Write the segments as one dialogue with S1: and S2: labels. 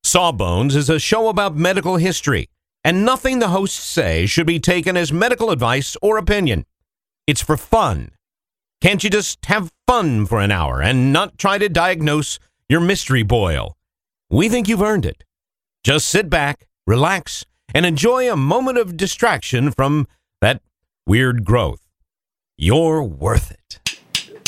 S1: Sawbones is a show about medical history, and nothing the hosts say should be taken as medical advice or opinion. It's for fun. Can't you just have fun for an hour and not try to diagnose your mystery boil? We think you've earned it. Just sit back, relax, and enjoy a moment of distraction from that weird growth. You're worth it.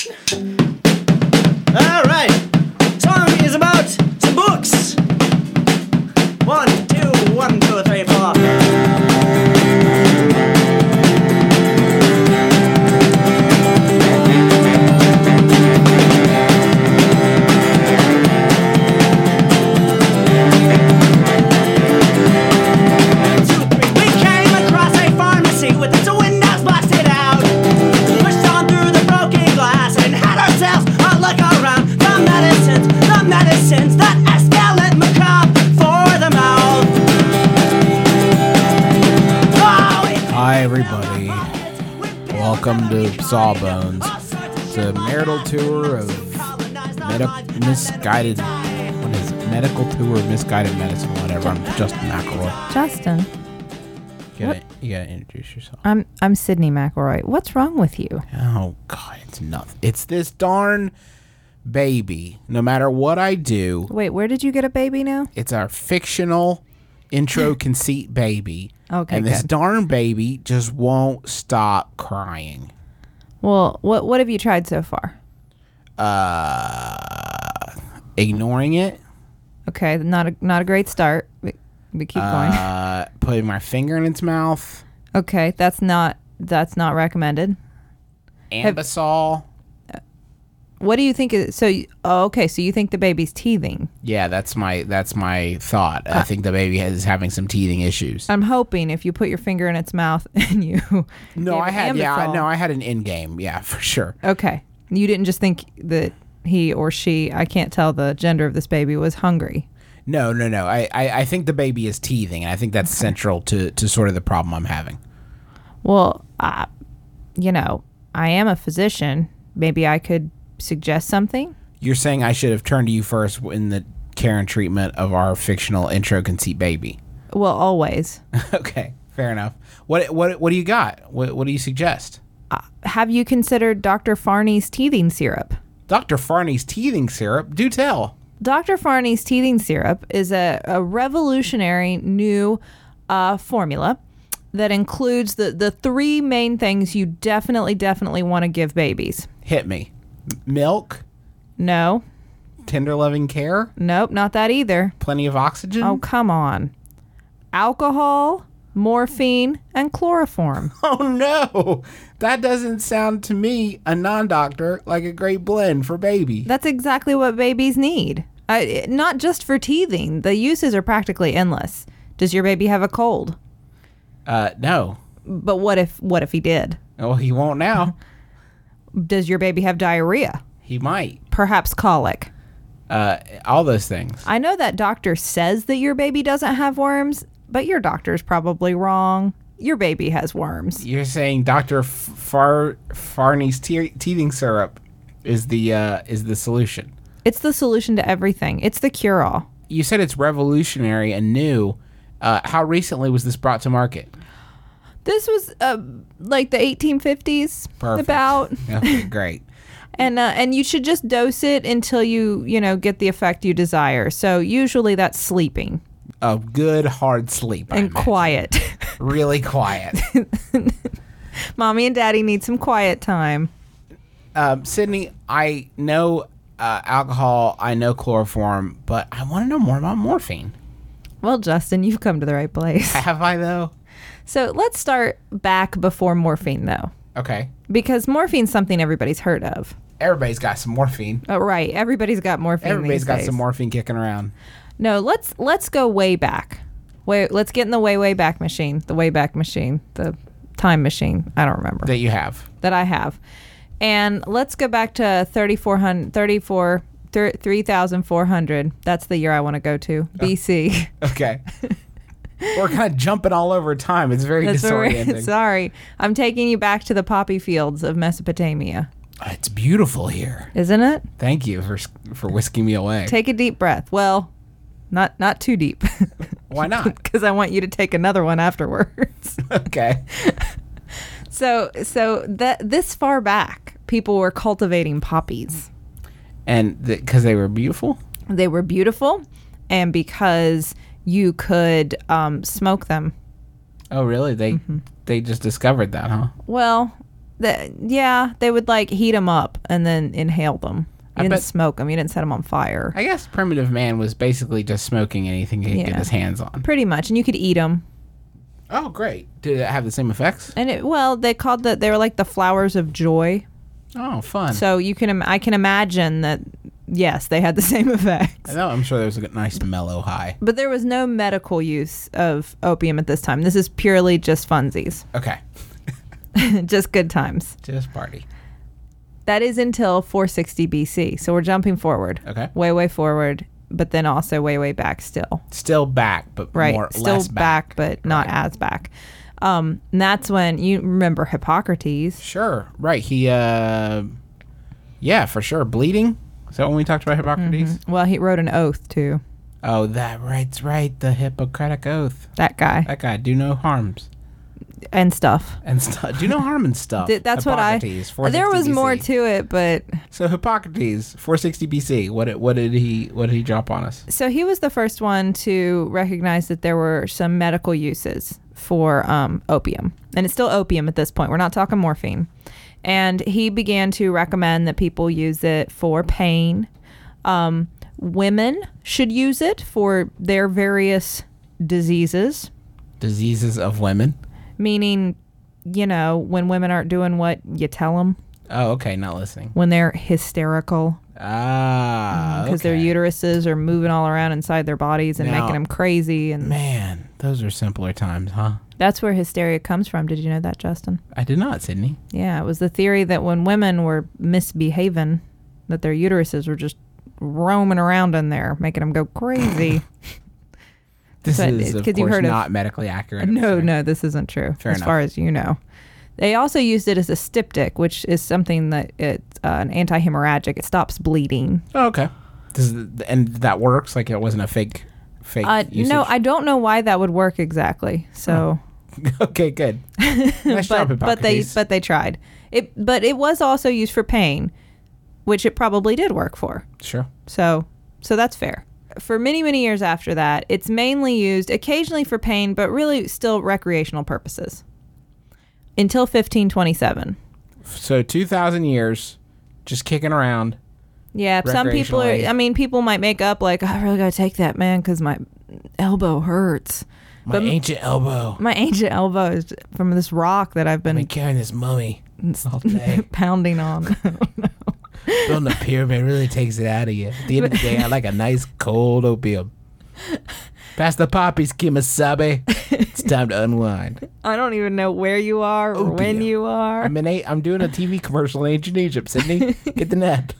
S2: All right. Song is about some books. 1, 2, 1, 2, 3, 4.
S3: Hi everybody, welcome to Sawbones. It's a marital tour of medical tour of misguided medicine, whatever. I'm Justin McElroy.
S4: Justin,
S3: You gotta introduce yourself.
S4: I'm Sydney McElroy. What's wrong with you?
S3: Oh God, it's nothing. It's this darn baby. No matter what I do,
S4: Wait, where did you get a baby now?
S3: it's our fictional intro conceit baby.
S4: Okay,
S3: and this
S4: good.
S3: darn baby just won't stop crying.
S4: Well, what have you tried so far?
S3: Ignoring it.
S4: Okay, not a great start. But keep going.
S3: Putting my finger in its mouth.
S4: Okay, that's not recommended.
S3: Ambisol.
S4: What do you think is so you think the baby's teething?
S3: Yeah, that's my thought. I think the baby is having some teething issues.
S4: I'm hoping if you put your finger in its mouth and you
S3: I had
S4: Ambisol.
S3: an in game. Yeah, for sure.
S4: Okay. You didn't just think that he or she, I can't tell the gender of this baby, was hungry.
S3: No. I think the baby is teething, and I think that's central to sort of the problem I'm having.
S4: Well, I am a physician. Maybe I could suggest something.
S3: You're saying I should have turned to you first in the care and treatment of our fictional intro conceit baby.
S4: Well, always.
S3: Okay, fair enough. What do you got? What do you suggest?
S4: Have you considered Dr. Farney's teething syrup?
S3: Dr. Farney's teething syrup? Do tell.
S4: Dr. Farney's teething syrup is a revolutionary new formula that includes the three main things you definitely want to give babies.
S3: Hit me. Milk?
S4: No.
S3: Tender loving care?
S4: Nope, not that either.
S3: Plenty of oxygen?
S4: Oh, come on. Alcohol, morphine, and chloroform.
S3: Oh no! That doesn't sound to me, a non-doctor, like a great blend for baby.
S4: That's exactly what babies need. Not just for teething. The uses are practically endless. Does your baby have a cold?
S3: No.
S4: But what if he did?
S3: Oh, he won't now.
S4: Does your baby have diarrhea?
S3: He might.
S4: Perhaps colic?
S3: All those things.
S4: I know that doctor says that your baby doesn't have worms, but your doctor's probably wrong. Your baby has worms.
S3: You're saying Dr. Farney's teething syrup is the solution.
S4: It's the solution to everything. It's the cure-all.
S3: You said it's revolutionary and new. How recently was this brought to market?
S4: This was like the 1850s.
S3: Perfect.
S4: About.
S3: Okay, great.
S4: And you should just dose it until you get the effect you desire. So usually that's sleeping.
S3: A good hard sleep.
S4: And quiet.
S3: Really quiet.
S4: Mommy and Daddy need some quiet time.
S3: Sydney, I know alcohol, I know chloroform, but I want to know more about morphine.
S4: Well, Justin, you've come to the right place.
S3: Have I, though?
S4: So let's start back before morphine, though.
S3: Okay.
S4: Because morphine's something everybody's heard of.
S3: Everybody's got some morphine.
S4: Oh, right. Everybody's got morphine.
S3: Everybody's got
S4: days.
S3: some morphine kicking around.
S4: No, let's go way back. Let's get in the way back machine. The way back machine. The time machine. I don't remember.
S3: That you have.
S4: That I have. And let's go back to 3,400. That's the year I want to go to. BC.
S3: Okay. We're kind of jumping all over time. It's very disorienting.
S4: Sorry. I'm taking you back to the poppy fields of Mesopotamia.
S3: It's beautiful here.
S4: Isn't it?
S3: Thank you for whisking me away.
S4: Take a deep breath. Well, Not too deep.
S3: Why not?
S4: Because I want you to take another one afterwards.
S3: Okay.
S4: So this far back, people were cultivating poppies.
S3: And because they were beautiful?
S4: They were beautiful, and because you could smoke them.
S3: Oh, really? They just discovered that, huh?
S4: Well, they would like heat them up and then inhale them. You didn't smoke them. You didn't set them on fire.
S3: I guess primitive man was basically just smoking anything he could get his hands on.
S4: Pretty much, and you could eat them.
S3: Oh, great. Did it have the same effects?
S4: And they were like the flowers of joy.
S3: Oh, fun.
S4: So I can imagine that, yes, they had the same effects.
S3: I know, I'm sure there was a nice mellow high.
S4: But there was no medical use of opium at this time. This is purely just funsies.
S3: Okay.
S4: Just good times.
S3: Just party.
S4: That is until 460 BC. So we're jumping forward.
S3: Okay.
S4: Way, way forward, but then also way, way back still.
S3: Still back, but
S4: Right.
S3: less
S4: Still back, but not as back. And that's when you remember Hippocrates.
S3: Sure. Right. He, yeah, for sure. Bleeding? Is that when we talked about Hippocrates?
S4: Mm-hmm. Well, he wrote an oath too.
S3: Oh, that's right. The Hippocratic Oath.
S4: That guy.
S3: That guy. Do no harms.
S4: And stuff.
S3: And stuff. Do no harm and stuff.
S4: That's what
S3: Hippocrates, 460
S4: there was
S3: BC.
S4: more to it, but
S3: So Hippocrates, 460 BC. What did he drop on us?
S4: so he was the first one to recognize that there were some medical uses for opium, and it's still opium at this point. We're not talking morphine. And he began to recommend that people use it for pain. Women should use it for their various diseases.
S3: Diseases of women.
S4: Meaning, when women aren't doing what you tell them,
S3: Oh, okay. Not listening.
S4: when they're hysterical, because their
S3: okay.
S4: uteruses are moving all around inside their bodies and
S3: Now-
S4: making them crazy. And
S3: Man, those are simpler times, huh?
S4: that's where hysteria comes from. Did you know that, Justin?
S3: I did not, Sydney.
S4: Yeah, it was the theory that when women were misbehaving, that their uteruses were just roaming around in there, making them go crazy.
S3: This
S4: But
S3: is, of
S4: 'cause you
S3: course,
S4: heard of-
S3: not medically accurate.
S4: No, this isn't true.
S3: Fair
S4: as
S3: enough.
S4: far as you know. They also used it as a styptic, which is something that it's an anti-hemorrhagic. It stops bleeding.
S3: Oh, okay. And that works? Like it wasn't a fake usage?
S4: No, I don't know why that would work exactly. So,
S3: Okay, good. Nice job,
S4: but they tried it. But it was also used for pain, which it probably did work for.
S3: Sure.
S4: So that's fair. For many, many years after that, it's mainly used occasionally for pain, but really still recreational purposes. Until 1527.
S3: So 2,000 years, just kicking around.
S4: Yeah, some people
S3: Recreationally.
S4: people might make up like, I really got to take that, man, because my elbow hurts.
S3: My ancient elbow.
S4: My ancient elbow is from this rock that I've
S3: I've been
S4: been
S3: carrying this mummy all day.
S4: pounding on.
S3: Building a pyramid really takes it out of you. At the end of the day, I like a nice cold opium. Pass the poppies, Kimasabe. It's time to unwind.
S4: I don't even know where you are or when
S3: Opium.
S4: you are.
S3: I'm doing a TV commercial in ancient Egypt, Sydney. Get the net.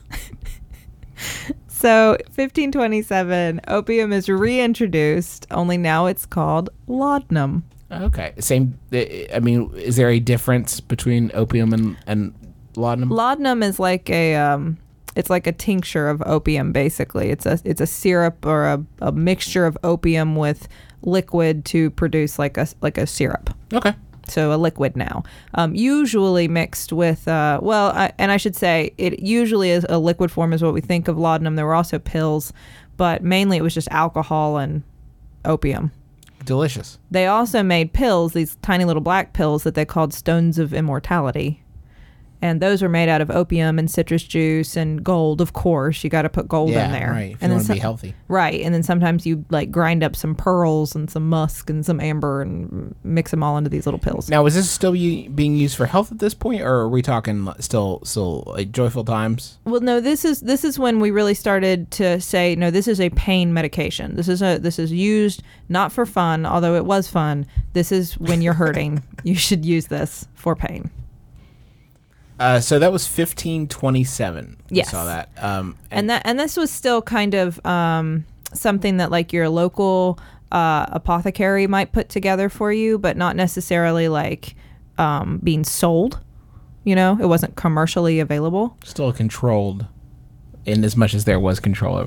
S4: So 1527, opium is reintroduced, only now it's called laudanum.
S3: Okay. Same. I mean, is there a difference between opium and laudanum?
S4: Laudanum is like it's like a tincture of opium, basically. It's a syrup or a mixture of opium with liquid to produce like a syrup.
S3: Okay.
S4: So a liquid now, usually mixed with, and I should say it usually is a liquid form is what we think of laudanum. There were also pills, but mainly it was just alcohol and opium.
S3: Delicious.
S4: They also made pills, these tiny little black pills that they called stones of immortality. And those were made out of opium and citrus juice and gold, of course. You got to put gold in there.
S3: Right. If
S4: and
S3: you
S4: then
S3: want to be healthy.
S4: Right. And then sometimes you like grind up some pearls and some musk and some amber and mix them all into these little pills.
S3: Now, is this still being used for health at this point, or are we talking still like joyful times?
S4: Well, no, this is when we really started to say, no, this is a pain medication. This is used not for fun, although it was fun. This is when you're hurting. You should use this for pain.
S3: So that was 1527.
S4: Yes.
S3: We saw that.
S4: And this was still kind of something that like your local apothecary might put together for you, but not necessarily like being sold. You know, it wasn't commercially available.
S3: Still controlled, in as much as there was control over that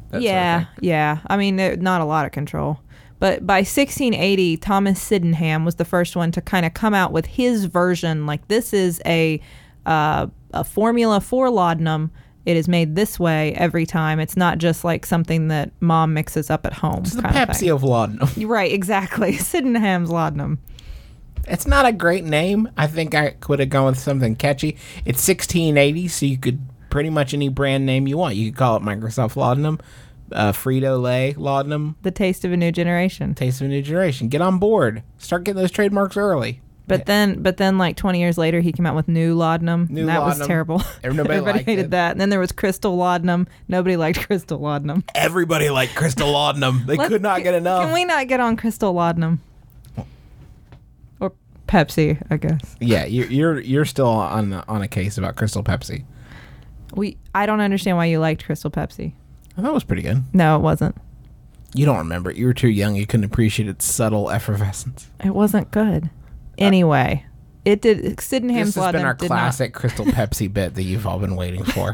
S3: that
S4: yeah,
S3: sort of thing.
S4: yeah. I mean, not a lot of control. But by 1680, Thomas Sydenham was the first one to kind of come out with his version. Like, this is a formula for laudanum. It is made this way every time. It's not just like something that mom mixes up at home.
S3: It's the
S4: kind of
S3: Pepsi
S4: thing.
S3: of laudanum.
S4: Right, exactly. Sydenham's laudanum.
S3: It's not a great name. I think I could have gone with something catchy. It's 1680, so you could pretty much any brand name you want. You could call it Microsoft Laudanum, Frito-Lay Laudanum,
S4: The taste of a new generation.
S3: Taste of a New Generation. Get on board. Start getting those trademarks early.
S4: But then, like 20 years later, he came out with new laudanum.
S3: New
S4: and that was
S3: laudanum.
S4: terrible.
S3: Everybody liked
S4: hated
S3: it.
S4: that. And then there was crystal laudanum. Nobody liked crystal laudanum.
S3: Everybody liked Crystal Laudanum. They could not get enough.
S4: Can we not get on crystal laudanum? Or Pepsi, I guess.
S3: Yeah, you're still on a case about Crystal Pepsi.
S4: I don't understand why you liked Crystal Pepsi.
S3: I thought it was pretty good.
S4: No, it wasn't.
S3: You don't remember it. You were too young. You couldn't appreciate its subtle effervescence.
S4: It wasn't good. Anyway, it did. Sydenham's
S3: This has
S4: laudanum
S3: been our
S4: did
S3: classic Crystal Pepsi bit that you've all been waiting for.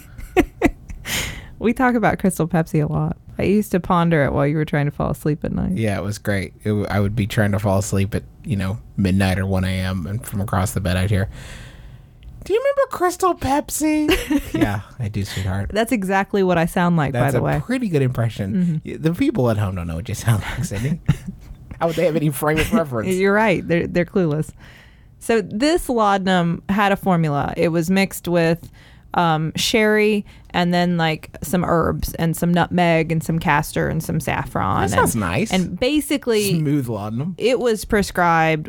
S4: We talk about Crystal Pepsi a lot. I used to ponder it while you were trying to fall asleep at night.
S3: Yeah, it was great. I would be trying to fall asleep at, midnight or 1 a.m. and from across the bed I'd hear, "Do you remember Crystal Pepsi?" Yeah, I do, sweetheart.
S4: That's exactly what I sound like,
S3: That's
S4: by the
S3: a
S4: way.
S3: pretty good impression. The people at home don't know what you sound like, Sydney. How would they have any frame of reference?
S4: You're right. They're clueless. So this laudanum had a formula. It was mixed with sherry and then like some herbs and some nutmeg and some castor and some saffron.
S3: That sounds nice.
S4: And basically,
S3: Smooth laudanum.
S4: it was prescribed.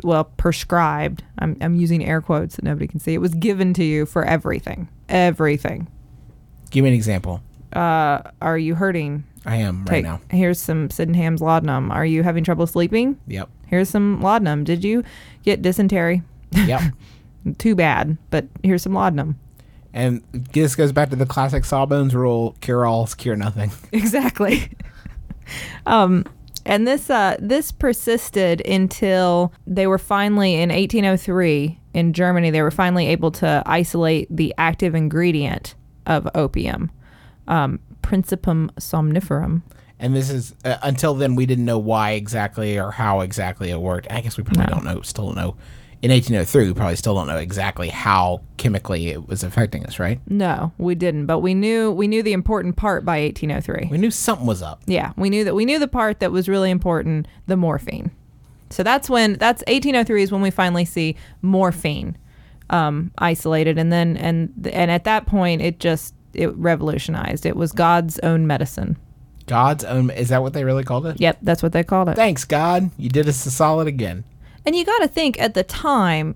S4: I'm using air quotes that nobody can see. It was given to you for everything. Everything.
S3: Give me an example.
S4: Are you hurting?
S3: I am right now.
S4: Here's some Sydenham's laudanum. Are you having trouble sleeping?
S3: Yep.
S4: Here's some laudanum. Did you get dysentery?
S3: Yep.
S4: Too bad, but here's some laudanum.
S3: And this goes back to the classic Sawbones rule: cure all, cure nothing.
S4: Exactly. And this persisted until they were finally, in 1803 in Germany, they were finally able to isolate the active ingredient of opium, Principium somniferum.
S3: And this is until then we didn't know why exactly or how exactly it worked. I guess we probably don't know. Still don't know. In 1803, we probably still don't know exactly how chemically it was affecting us, right?
S4: No, we didn't, but we knew the important part by 1803.
S3: We knew something was up.
S4: Yeah, we knew the part that was really important, the morphine. So that's 1803 is when we finally see morphine isolated, and at that point it revolutionized. It was God's own medicine.
S3: God's own. Is that what they really called it?
S4: Yep, that's what they called it.
S3: Thanks, God. You did us a solid again.
S4: And you got to think at the time,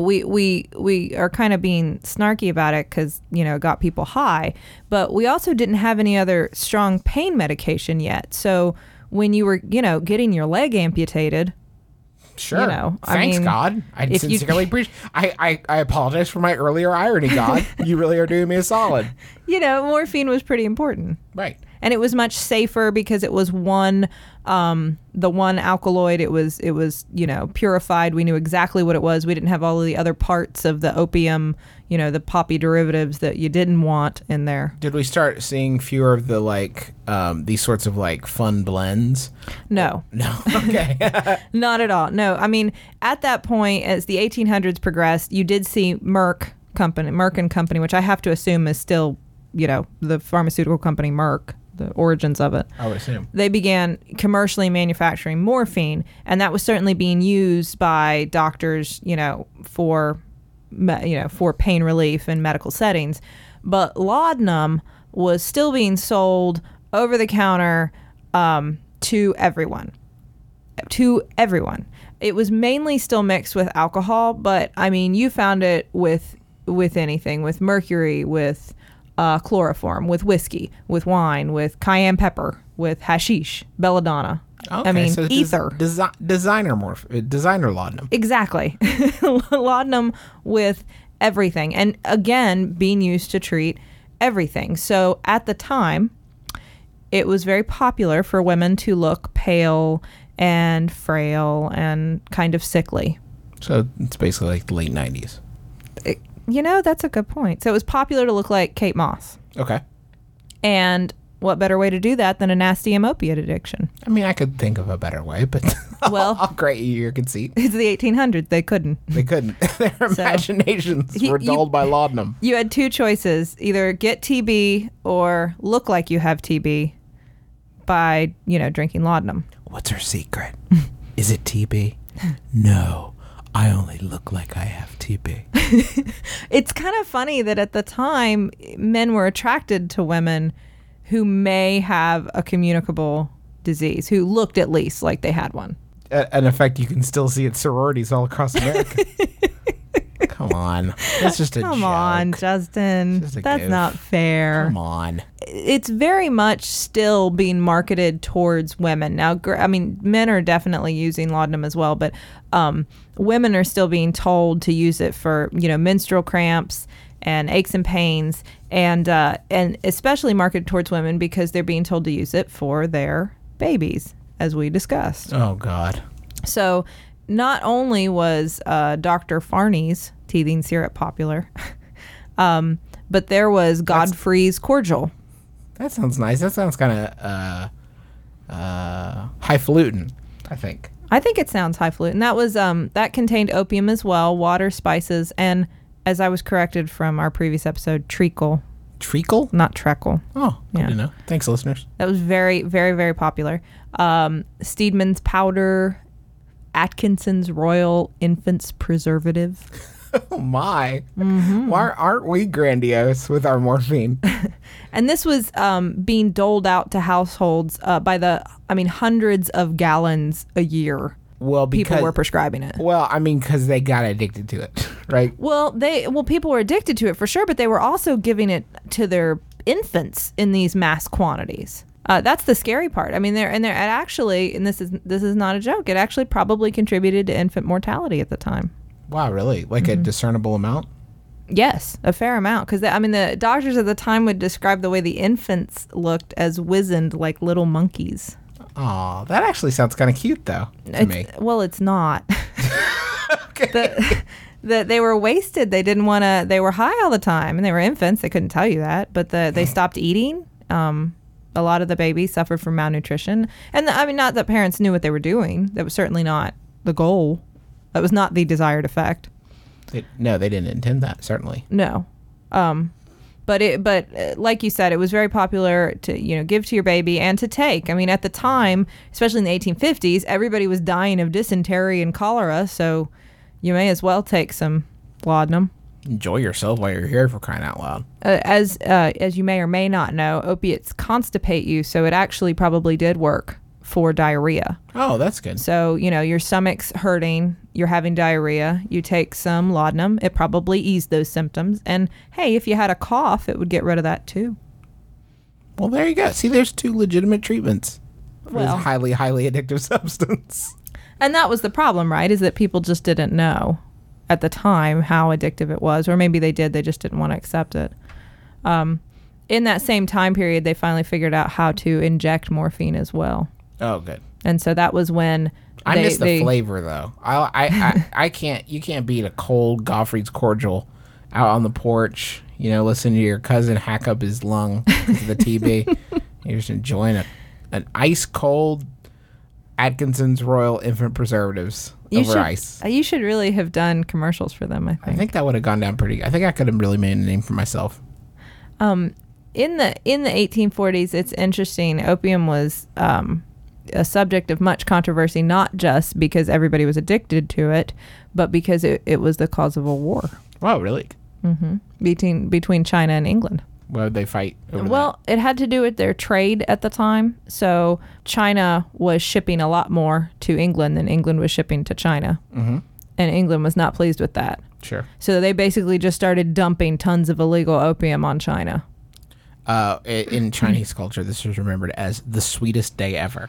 S4: we are kind of being snarky about it because, it got people high, but we also didn't have any other strong pain medication yet. So when you were, getting your leg amputated,
S3: Sure.
S4: I
S3: Thanks,
S4: mean,
S3: God. I
S4: if you-
S3: sincerely appreciate. I apologize for my earlier irony, God. You really are doing me a solid.
S4: morphine was pretty important.
S3: Right.
S4: And it was much safer because it was the one alkaloid. It was purified. We knew exactly what it was. We didn't have all of the other parts of the opium, the poppy derivatives that you didn't want in there.
S3: Did we start seeing fewer of the these sorts of fun blends?
S4: No,
S3: No. Okay.
S4: not at all. No, I mean, at that point, as the 1800s progressed, you did see Merck and Company, which I have to assume is still, the pharmaceutical company Merck, the origins of it.
S3: I would assume.
S4: They began commercially manufacturing morphine, and that was certainly being used by doctors, for pain relief in medical settings. But laudanum was still being sold over the counter to everyone. It was mainly still mixed with alcohol, but I mean, you found it with anything, with mercury, with chloroform, with whiskey, with wine, with cayenne pepper, with hashish, belladonna.
S3: Okay,
S4: I mean,
S3: so
S4: ether.
S3: Designer laudanum.
S4: Exactly. Laudanum with everything. And again, being used to treat everything. So at the time, it was very popular for women to look pale and frail and kind of sickly.
S3: So it's basically like the late 90s.
S4: That's a good point. So it was popular to look like Kate Moss.
S3: Okay.
S4: And what better way to do that than a nasty opiate addiction?
S3: I mean, I could think of a better way, but
S4: Well-
S3: I'll grant you your conceit.
S4: It's the 1800s. They couldn't.
S3: They couldn't. Their imaginations were dulled by laudanum.
S4: You had two choices: either get TB or look like you have TB by, drinking laudanum.
S3: What's her secret? Is it TB? No, I only look like I have TB.
S4: It's kind of funny that at the time, men were attracted to women who may have a communicable disease, who looked at least like they had one.
S3: An effect you can still see at sororities all across America. Come on. That's just a joke.
S4: Come on, Justin.
S3: Just a
S4: That's
S3: goof.
S4: not fair.
S3: Come on.
S4: It's very much still being marketed towards women. Now, men are definitely using laudanum as well, but women are still being told to use it for, menstrual cramps and aches and pains, and especially marketed towards women because they're being told to use it for their babies, as we discussed.
S3: Oh, God.
S4: So not only was Dr. Farney's teething syrup popular, but there was Godfrey's cordial.
S3: That sounds nice. That sounds kind of highfalutin, I think.
S4: I think it sounds highfalutin. That was that contained opium as well, water, spices, and as I was corrected from our previous episode, treacle,
S3: Treacle?
S4: not treacle.
S3: Oh, good
S4: Yeah.
S3: to know. Thanks, listeners.
S4: That was very, very, very popular. Steedman's powder, Atkinson's Royal Infant's Preservative.
S3: Oh, my. Why aren't we grandiose with our morphine?
S4: And this was being doled out to households by hundreds of gallons a year.
S3: Well, because
S4: People were prescribing it.
S3: because they got addicted to it, right?
S4: Well, people were addicted to it for sure, but they were also giving it to their infants in these mass quantities. That's the scary part. I mean, it actually, and this is not a joke. It actually probably contributed to infant mortality at the time.
S3: Wow, really? Like a discernible amount?
S4: Yes, a fair amount. Because the doctors at the time would describe the way the infants looked as wizened, like little monkeys.
S3: Oh, that actually sounds kind of cute, though, to me.
S4: Well, it's not.
S3: Okay.
S4: They were wasted. They didn't want to. They were high all the time, and they were infants. They couldn't tell you that, but they stopped eating. A lot of the babies suffered from malnutrition, and not that parents knew what they were doing. That was certainly not the goal. That was not the desired effect.
S3: No, they didn't intend that, certainly.
S4: No. But like you said, it was very popular to, give to your baby and to take. I mean, at the time, especially in the 1850s, everybody was dying of dysentery and cholera, so you may as well take some laudanum.
S3: Enjoy yourself while you're here, for crying out loud.
S4: As you may or may not know, opiates constipate you, so it actually probably did work for diarrhea.
S3: Oh, that's good.
S4: So, your stomach's hurting, you're having diarrhea, you take some laudanum, it probably eased those symptoms. And hey, if you had a cough, it would get rid of that too.
S3: Well, there you go. See, there's two legitimate treatments for
S4: Well.
S3: this highly, highly addictive substance.
S4: And that was the problem, right? Is that people just didn't know at the time how addictive it was, or maybe they did, they just didn't want to accept it. In that same time period, they finally figured out how to inject morphine as well.
S3: Oh, good.
S4: And so that was when
S3: I miss the flavor, though. I can't. You can't beat a cold Godfrey's cordial out on the porch. Listen to your cousin hack up his lung because of the TB. You're just enjoying an ice cold Atkinson's Royal Infant Preservatives over ice.
S4: You should really have done commercials for them, I think.
S3: I think that would have gone down pretty. I think I could have really made a name for myself.
S4: In the 1840s, it's interesting. Opium was a subject of much controversy, not just because everybody was addicted to it, but because it was the cause of a war.
S3: Wow, really?
S4: Between China and England.
S3: Why would they fight over
S4: Well, it had to do with their trade at the time. So China was shipping a lot more to England than England was shipping to China. Mm-hmm. And England was not pleased with that.
S3: that? Sure.
S4: So they basically just started dumping tons of illegal opium on China.
S3: In Chinese culture, this is remembered as the sweetest day ever.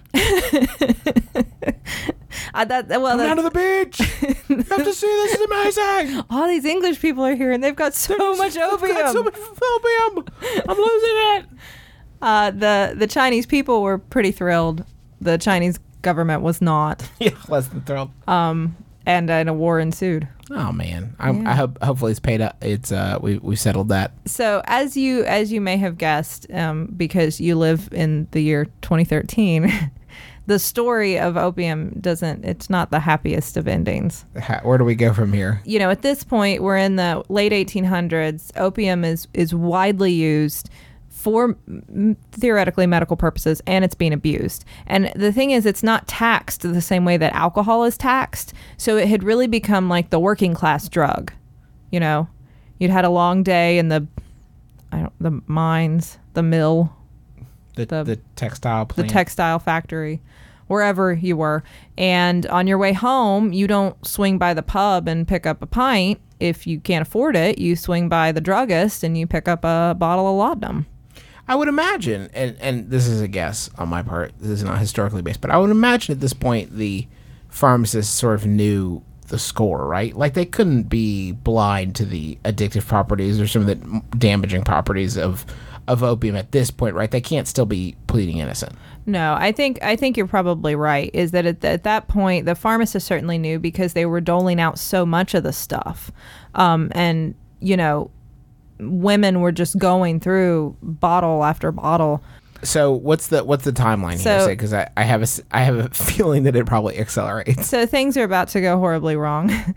S3: Come down to the beach. You have to see this. Is amazing.
S4: All these English people are here, and they've got so much opium.
S3: Got so much opium. I'm losing it.
S4: The Chinese people were pretty thrilled. The Chinese government was not.
S3: Yeah, less than thrilled.
S4: and a war ensued.
S3: Oh man, I hope hopefully it's paid up. It's we settled that.
S4: So as you may have guessed, because you live in the year 2013, the story of opium it's not the happiest of endings.
S3: Where do we go from here?
S4: You know, at this point, we're in the late 1800s. Opium is widely used for theoretically medical purposes, and it's being abused. And the thing is, it's not taxed the same way that alcohol is taxed. So it had really become like the working class drug. You know, you'd had a long day in the mines, the mill,
S3: the textile plant.
S4: the textile factory, wherever you were. And on your way home, you don't swing by the pub and pick up a pint. If you can't afford it, you swing by the druggist and you pick up a bottle of laudanum.
S3: I would imagine, and this is a guess on my part, this is not historically based, but I would imagine at this point the pharmacists sort of knew the score, right? Like they couldn't be blind to the addictive properties or some of the damaging properties of opium at this point, right? They can't still be pleading innocent.
S4: No, I think you're probably right, is that at that point, the pharmacists certainly knew because they were doling out so much of the stuff. And, you know, women were just going through bottle after bottle.
S3: So what's the timeline here? Because I have a feeling that it probably accelerates.
S4: So things are about to go horribly wrong. In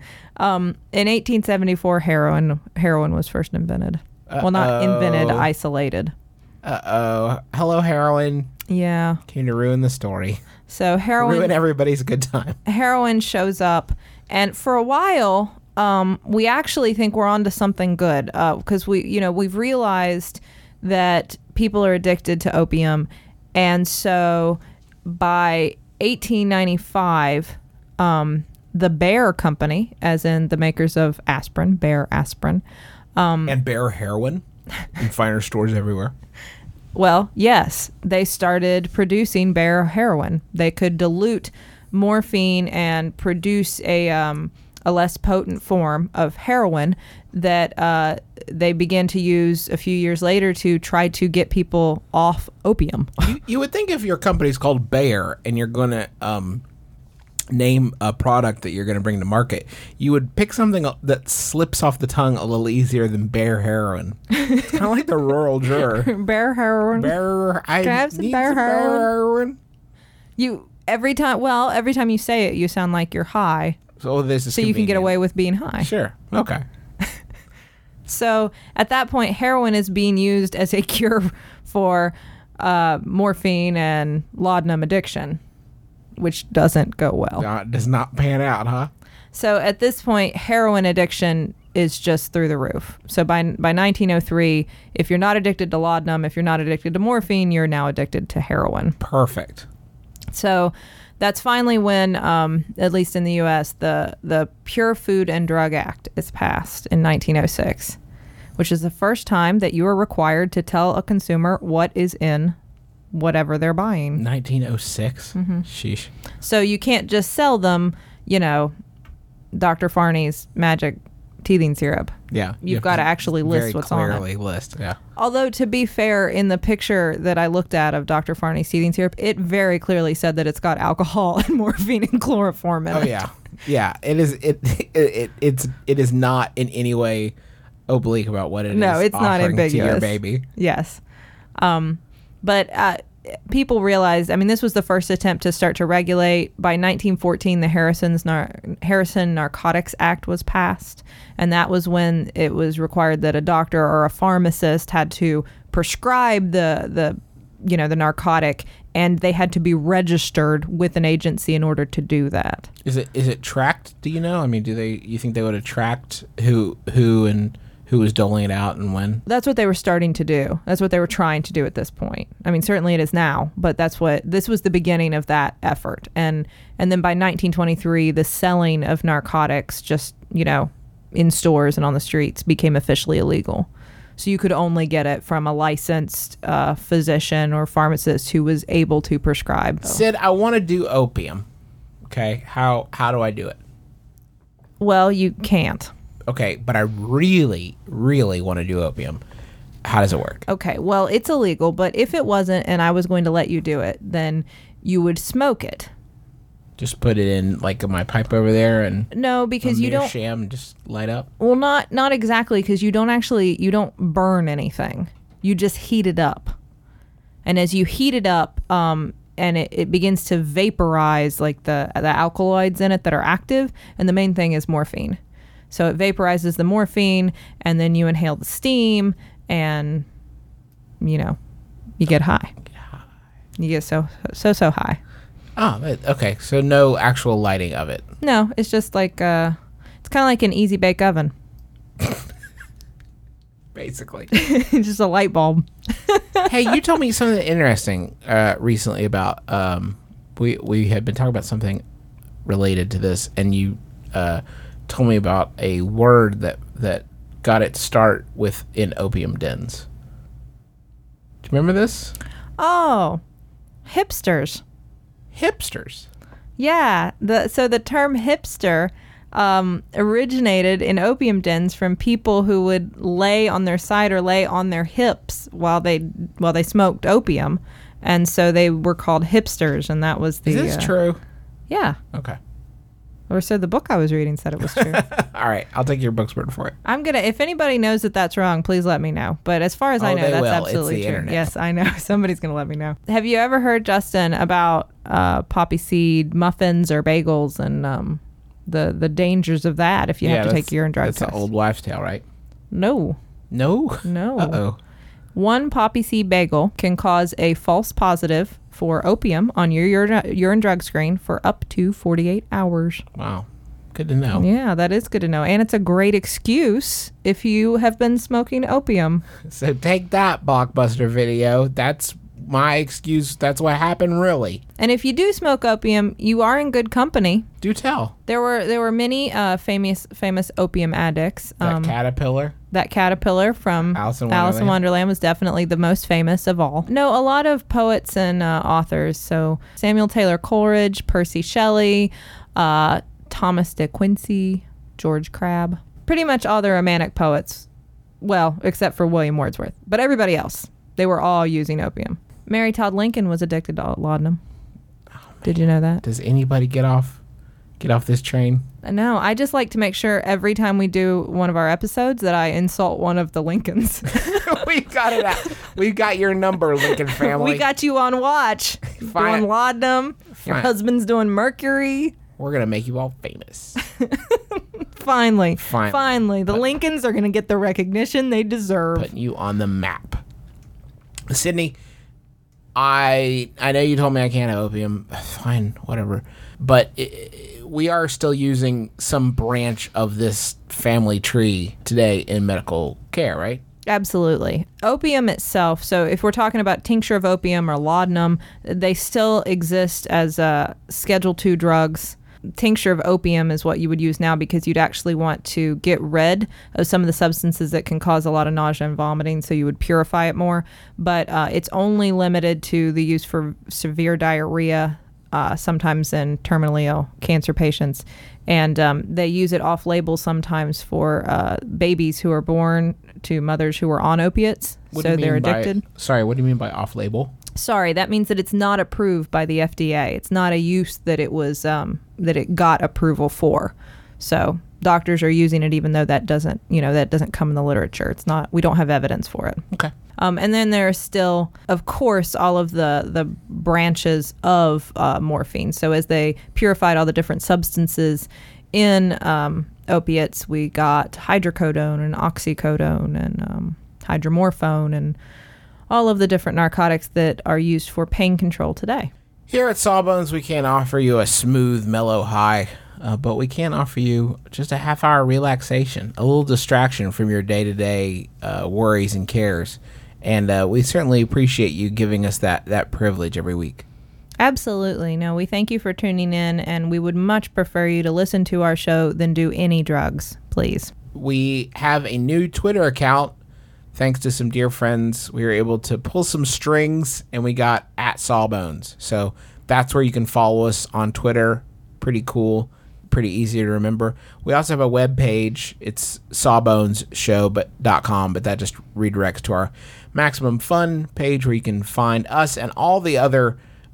S4: 1874, heroin was first invented. Well, not invented, isolated.
S3: Hello, heroin.
S4: Yeah.
S3: Came to ruin the story.
S4: So
S3: Ruin everybody's good time.
S4: Heroin shows up, and for a while, we actually think we're onto something good because we've realized that people are addicted to opium, and so by 1895, the Bayer Company, as in the makers of aspirin, Bayer aspirin,
S3: and Bayer heroin in finer stores everywhere.
S4: Well, yes, they started producing Bayer heroin. They could dilute morphine and produce a less potent form of heroin that they began to use a few years later to try to get people off opium.
S3: You would think if your company's called Bayer and you're going to name a product that you're going to bring to market, you would pick something that slips off the tongue a little easier than Bayer heroin. It's kind of like the rural juror.
S4: Bayer heroin.
S3: Can
S4: I have some Bayer heroin? Every time you say it, you sound like you're high.
S3: So this is
S4: so you can get away with being high.
S3: Sure. Okay.
S4: So at that point, heroin is being used as a cure for morphine and laudanum addiction, which doesn't go well.
S3: Does not pan out, huh?
S4: So at this point, heroin addiction is just through the roof. So by 1903, if you're not addicted to laudanum, if you're not addicted to morphine, you're now addicted to heroin.
S3: Perfect.
S4: So that's finally when, at least in the U.S., the Pure Food and Drug Act is passed in 1906, which is the first time that you are required to tell a consumer what is in whatever they're buying.
S3: 1906? Mm-hmm. Sheesh.
S4: So you can't just sell them, Dr. Farney's magic teething syrup.
S3: Yeah.
S4: You've got to actually list what's on it.
S3: Very clearly list, yeah.
S4: Although, to be fair, in the picture that I looked at of Dr. Farney's teething syrup, it very clearly said that it's got alcohol and morphine and chloroform in it.
S3: Oh, yeah. Yeah, it is. It is not in any way oblique about what it is.
S4: No, it's not ambiguous.
S3: To your baby.
S4: Yes. But people realized, this was the first attempt to start to regulate. By 1914, the Harrison Narcotics Act was passed, and that was when it was required that a doctor or a pharmacist had to prescribe the narcotic, and they had to be registered with an agency in order to do that.
S3: Is it tracked? Do you know? You think they would have tracked who and who was doling it out and when?
S4: That's what they were starting to do. That's what they were trying to do at this point. Certainly it is now, but this was the beginning of that effort. And then by 1923, the selling of narcotics just, in stores and on the streets became officially illegal. So you could only get it from a licensed physician or pharmacist who was able to prescribe.
S3: Sid, I want to do opium. Okay, how do I do it?
S4: Well, you can't.
S3: Okay, but I really, really want to do opium. How does it work?
S4: Okay, well, it's illegal, but if it wasn't and I was going to let you do it, then you would smoke it.
S3: Just put it in like my pipe over there and
S4: No, because you don't.
S3: sham just light up.
S4: Well, not exactly, because you don't burn anything. You just heat it up, and as you heat it up, and it begins to vaporize like the alkaloids in it that are active, and the main thing is morphine. So it vaporizes the morphine, and then you inhale the steam, and you get high. You get so high.
S3: Oh, okay. So no actual lighting of it.
S4: No, it's just like it's kind of like an easy bake oven.
S3: Basically.
S4: Just a light bulb.
S3: Hey, you told me something interesting recently about we had been talking about something related to this, and you told me about a word that got its start in opium dens. Do you remember this?
S4: Oh, hipsters.
S3: Hipsters.
S4: Yeah. So the term hipster originated in opium dens from people who would lay on their side or lay on their hips while they smoked opium, and so they were called hipsters. And that was the.
S3: Is this true?
S4: Yeah.
S3: Okay.
S4: Or so the book I was reading said it was true.
S3: All right, I'll take your book's word for it.
S4: If anybody knows that that's wrong, please let me know. But as far as I know,
S3: they
S4: that's
S3: will.
S4: absolutely
S3: It's the
S4: true.
S3: internet.
S4: Yes, I know. Somebody's going to let me know. Have you ever heard, Justin, about poppy seed muffins or bagels and the dangers of that if you have to take your urine drug test?
S3: That's an old wives' tale, right?
S4: No.
S3: No?
S4: No.
S3: Uh-oh.
S4: One poppy seed bagel can cause a false positive for opium on your urine drug screen for up to 48 hours.
S3: Wow. Good to know.
S4: Yeah, that is good to know. And it's a great excuse if you have been smoking opium.
S3: So take that, Blockbuster Video. That's my excuse. That's what happened, really.
S4: And if you do smoke opium, you are in good company.
S3: Do tell.
S4: There were many famous opium addicts.
S3: That caterpillar.
S4: That caterpillar from
S3: Alice in
S4: Wonderland was definitely the most famous of all. No, a lot of poets and authors. So Samuel Taylor Coleridge, Percy Shelley, Thomas de Quincey, George Crabbe. Pretty much all the Romantic poets. Well, except for William Wordsworth. But everybody else, they were all using opium. Mary Todd Lincoln was addicted to laudanum. Did you know that?
S3: Does anybody get off this train?
S4: No, I just like to make sure every time we do one of our episodes that I insult one of the Lincolns.
S3: We got it out. We got your number, Lincoln family.
S4: We got you on watch.
S3: Fine.
S4: Doing laudanum. Your
S3: Fine.
S4: husband's doing mercury.
S3: We're going to make you all famous.
S4: Finally.
S3: Finally.
S4: The Lincolns are going to get the recognition they deserve.
S3: Putting you on the map. Sydney, I know you told me I can't have opium. Fine, whatever. But we are still using some branch of this family tree today in medical care, right?
S4: Absolutely. Opium itself, so if we're talking about tincture of opium or laudanum, they still exist as Schedule II drugs. Tincture of opium is what you would use now because you'd actually want to get rid of some of the substances that can cause a lot of nausea and vomiting, so you would purify it more. But it's only limited to the use for severe diarrhea, sometimes in terminally ill cancer patients. And they use it off-label sometimes for babies who are born to mothers who are on opiates, so they're addicted.
S3: What do you mean by off-label?
S4: Sorry, that means that it's not approved by the FDA. It's not a use that it was that it got approval for. So doctors are using it even though that doesn't come in the literature. It's not. We don't have evidence for it.
S3: Okay.
S4: And then there's still, of course, all of the branches of morphine. So as they purified all the different substances in opiates, we got hydrocodone and oxycodone and hydromorphone and all of the different narcotics that are used for pain control today.
S3: Here at Sawbones, we can't offer you a smooth, mellow high, but we can offer you just a half-hour relaxation, a little distraction from your day-to-day worries and cares. And we certainly appreciate you giving us that privilege every week.
S4: Absolutely. No, we thank you for tuning in, and we would much prefer you to listen to our show than do any drugs, please.
S3: We have a new Twitter account. Thanks to some dear friends, we were able to pull some strings, and we got at Sawbones. So that's where you can follow us on Twitter. Pretty cool, pretty easy to remember. We also have a web page. It's sawboneshow.com, but that just redirects to our Maximum Fun page where you can find us and all the other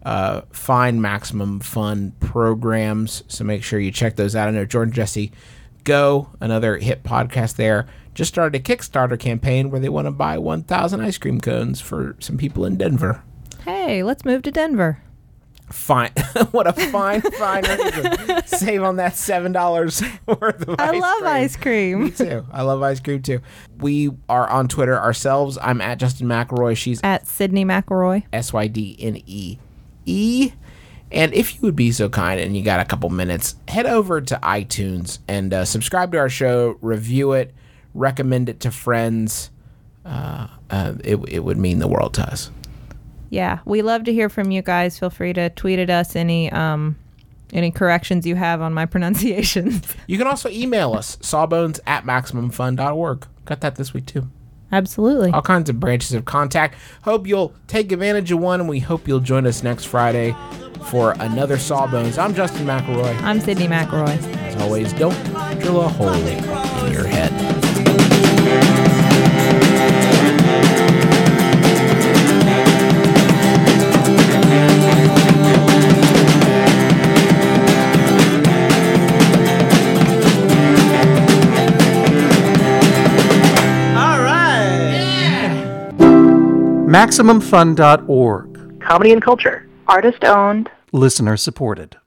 S3: fine Maximum Fun programs. So make sure you check those out. I know Jordan Jesse Go, another hit podcast there, just started a Kickstarter campaign where they want to buy 1,000 ice cream cones for some people in Denver.
S4: Hey, let's move to Denver.
S3: Fine. What a fine reason. Save on that $7 worth of
S4: I
S3: ice
S4: love
S3: cream.
S4: ice cream.
S3: Me too. I love ice cream too. We are on Twitter ourselves. I'm at Justin McElroy. She's
S4: At Sydney McElroy.
S3: SYDNEE. And if you would be so kind and you got a couple minutes, head over to iTunes and subscribe to our show, review it, recommend it to friends. It would mean the world to us.
S4: Yeah, we love to hear from you guys. Feel free to tweet at us any corrections you have on my pronunciations.
S3: You can also email us, sawbones@maximumfun.org. Got that this week too.
S4: Absolutely.
S3: All kinds of branches of contact. Hope you'll take advantage of one, and we hope you'll join us next Friday for another Sawbones. I'm Justin McElroy.
S4: I'm Sydney McElroy.
S3: As always, don't drill a hole in your head.
S2: All right.
S5: MaximumFun.org.
S6: Comedy and culture.
S7: Artist owned.
S5: Listener supported.